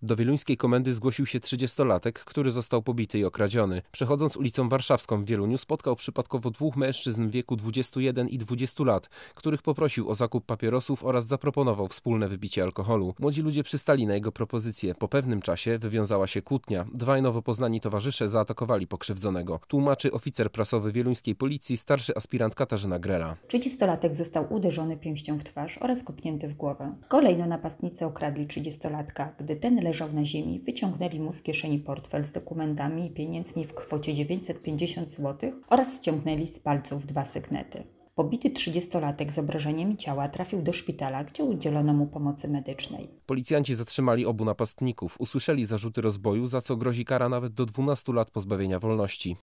Do wieluńskiej komendy zgłosił się 30-latek, który został pobity i okradziony. Przechodząc ulicą Warszawską w Wieluniu spotkał przypadkowo dwóch mężczyzn w wieku 21 i 20 lat, których poprosił o zakup papierosów oraz zaproponował wspólne wypicie alkoholu. Młodzi ludzie przystali na jego propozycję. Po pewnym czasie wywiązała się kłótnia. Dwaj nowo poznani towarzysze zaatakowali pokrzywdzonego. Tłumaczy oficer prasowy wieluńskiej policji, starszy aspirant Katarzyna Grela. 30-latek został uderzony pięścią w twarz oraz kopnięty w głowę. Kolejno napastnicy okradli 30-latka. Gdy ten leżał na ziemi, wyciągnęli mu z kieszeni portfel z dokumentami i pieniędzmi w kwocie 950 zł oraz ściągnęli z palców 2 sygnety. Pobity 30-latek z obrażeniami ciała trafił do szpitala, gdzie udzielono mu pomocy medycznej. Policjanci zatrzymali obu napastników. Usłyszeli zarzuty rozboju, za co grozi kara nawet do 12 lat pozbawienia wolności.